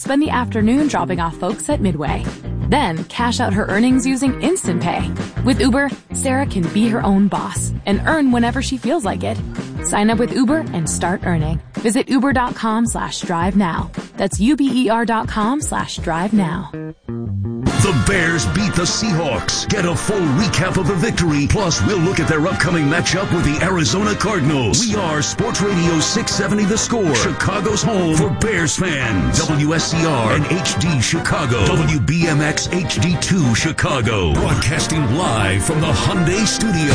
spend the afternoon dropping off folks at Midway. Then cash out her earnings using Instant Pay. With Uber, Sarah can be her own boss and earn whenever she feels like it. Sign up with Uber and start earning. Visit uber.com/drive now. That's uber.com/drive now. The Bears beat the Seahawks. Get a full recap of the victory. Plus, we'll look at their upcoming matchup with the Arizona Cardinals. We are Sports Radio 670 The Score, Chicago's home for Bears fans. WSCR and HD Chicago. WBMX HD2 Chicago. Broadcasting live from the Hyundai Studio.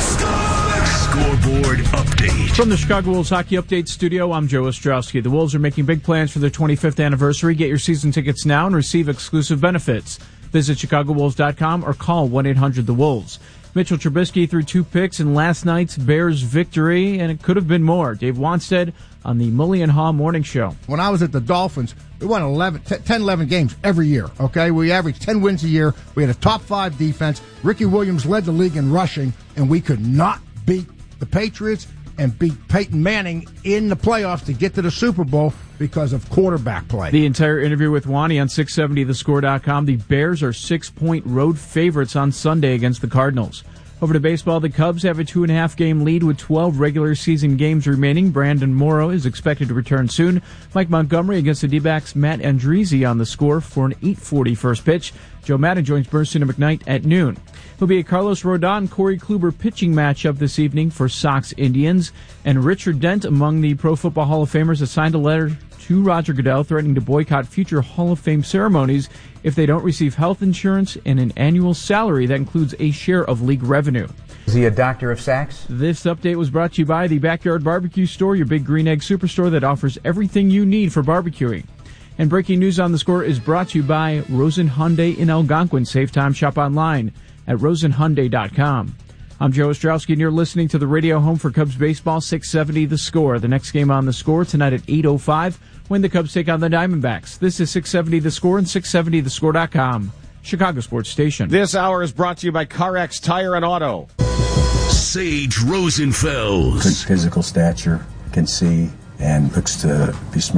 Scoreboard update. From the Chicago Wolves Hockey Update Studio, I'm Joe Ostrowski. The Wolves are making big plans for their 25th anniversary. Get your season tickets now and receive exclusive benefits. Visit ChicagoWolves.com or call 1-800-THE-WOLVES. Mitchell Trubisky threw 2 picks in last night's Bears victory, and it could have been more. Dave Wanstead on the Mully and Haw Morning Show. When I was at the Dolphins, we won 10, 11 games every year, okay? We averaged 10 wins a year. We had a top 5 defense. Ricky Williams led the league in rushing, and we could not beat the Patriots and beat Peyton Manning in the playoffs to get to the Super Bowl because of quarterback play. The entire interview with Wani on 670thescore.com. The Bears are 6-point road favorites on Sunday against the Cardinals. Over to baseball, the Cubs have a 2.5-game lead with 12 regular season games remaining. Brandon Morrow is expected to return soon. Mike Montgomery against the D-backs Matt Andriese on the score for an 8:40 first pitch. Joe Madden joins Bernstein and McKnight at noon. There'll be a Carlos Rodon, Corey Kluber pitching matchup this evening for Sox Indians. And Richard Dent, among the Pro Football Hall of Famers, has signed a letter to Roger Goodell threatening to boycott future Hall of Fame ceremonies if they don't receive health insurance and an annual salary that includes a share of league revenue. Is he a doctor of sax? This update was brought to you by the Backyard Barbecue Store, your Big Green Egg Superstore that offers everything you need for barbecuing. And breaking news on the score is brought to you by Rosen Hyundai in Algonquin. Save time, shop online at rosenhyundai.com. I'm Joe Ostrowski, and you're listening to the radio home for Cubs baseball, 670 The Score. The next game on the score tonight at 8:05 when the Cubs take on the Diamondbacks. This is 670 The Score and 670thescore.com, Chicago Sports Station. This hour is brought to you by CarX Tire and Auto. Sage Rosenfels. Good physical stature, can see, and looks to be smart.